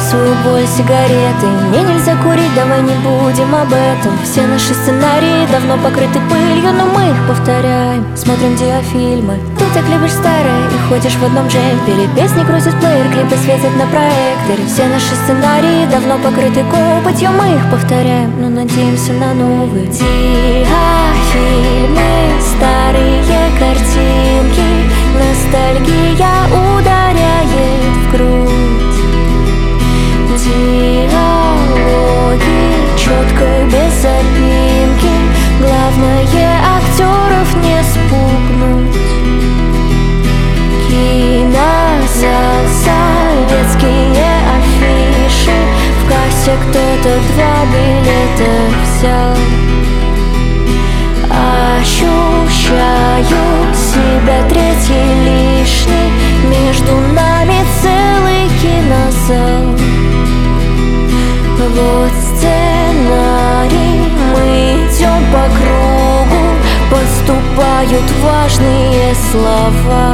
свою боль сигаретой. Мне нельзя курить, давай не будем об этом. Все наши сценарии давно покрыты пылью, но мы их повторяем. Смотрим диафильмы. Ты так любишь старое и ходишь в одном джемпере. Песни крутят плеер, клипы светят на проекторе. Все наши сценарии давно покрыты копотью, мы их повторяем, но надеемся на новые. Диафильмы, старые картинки, ностальгия ударяет в грудь. Диалоги четко, без запинки. Главное, актеров не спугнуть. Кинозал, советские афиши. В кассе кто-то 2 билета взял. Ощущаю себя третий лишний. Между нами целый кинозал. Вот сценарий, мы идем по кругу. Поступают важные слова.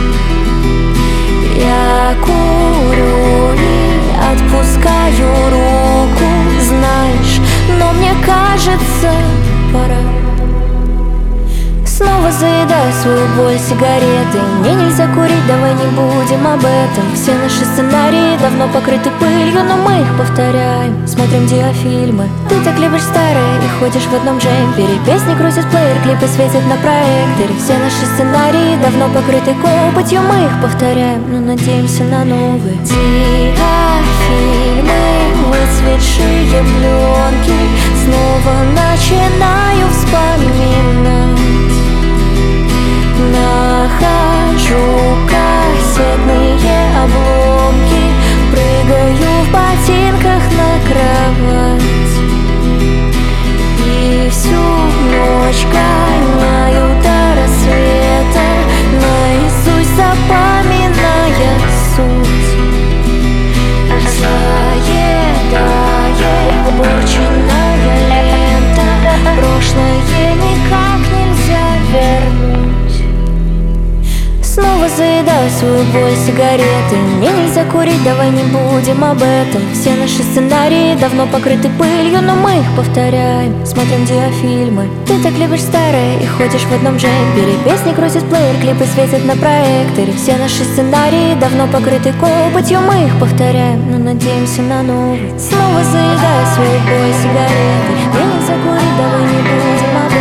Я курю и отпускаю руку, знаешь, но мне кажется, пора. Снова заедаю свою боль сигаретой. Мне нельзя курить, давай не будем об этом. Все наши сценарии давно покрыты пылью, но мы их повторяем. Смотрим диафильмы. Ты так любишь старое и ходишь в одном джемпере. Песни крутят плеер, клипы светят на проекторе. Все наши сценарии давно покрыты копотью, мы их повторяем, но надеемся на новые. Диафильмы, выцветшие пленки. Снова начинаю вспоминать. Нахожу кассетные обломки. Прыгаю в ботинках на кровать. И всю ночь гоняю до рассвета, наизусть запоминая суть. Заедает уборченная лента. Прошлое никак нельзя вернуть. Снова заедаю свою боль сигаретой. Мне нельзя курить, давай не будем об этом. Все наши сценарии давно покрыты пылью, но мы их повторяем. Смотрим диафильмы. Ты так любишь старое и ходишь в одном джемпере. Песни крутят плеер, клипы светят на проекторе. Все наши сценарии давно покрыты копотью, мы их повторяем, но надеемся на новые. Снова заедаю свою боль сигаретой. Мне нельзя курить, давай не будем об этом.